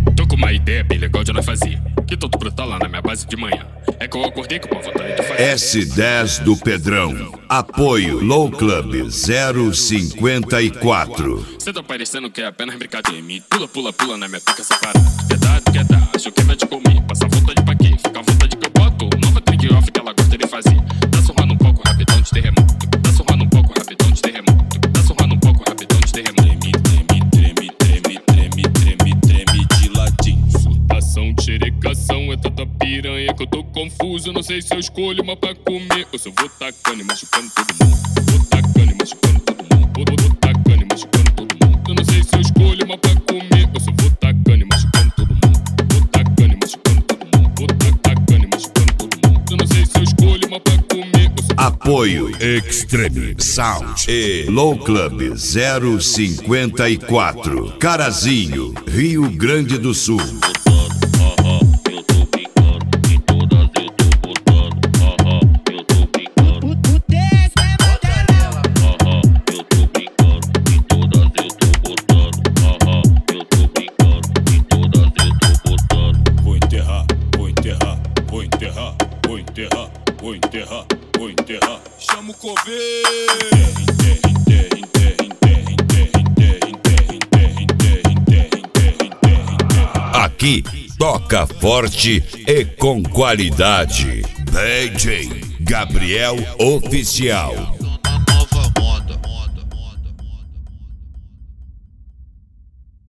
Tô com uma ideia bem legal de nós fazer, que tô brotar lá na minha base de manhã. É que eu acordei com uma vontade de fazer. S10 do Pedrão. Apoio Low Club 054. Cê tá parecendo que é apenas brincadeira. Me pula, pula, pula na minha pica separada. Quer dar, acho que vai te comer. Passa vontade pra quê? Fica à vontade que eu boto. Nova trend off que ela gosta de fazer. Tá surrando um pouco rapidão de terremoto. Tá surrando um pouco rapidão de terremoto. Tá surrando um pouco rapidão de terremoto. Treme de ladinho. Surtação, xerecação, é tanta piranha que eu tô confuso. Não sei se eu escolho uma pra comer ou se eu vou tacando e machucando todo mundo. Vou tacando e machucando todo mundo. Vou tacando e machucando todo mundo. Eu não sei se eu escolho uma pra comer ou se eu vou tacando e machucando todo mundo. Vou tacando e machucando todo mundo. Vou tacando e machucando todo mundo. Eu não sei se eu escolho uma pra comer ou se eu... Apoio Extreme Sound e Low Club 054. Carazinho, Rio Grande do Sul. Vou enterrar, chama o coveiro. Aqui toca forte e com qualidade. DJ Gabriel Oficial.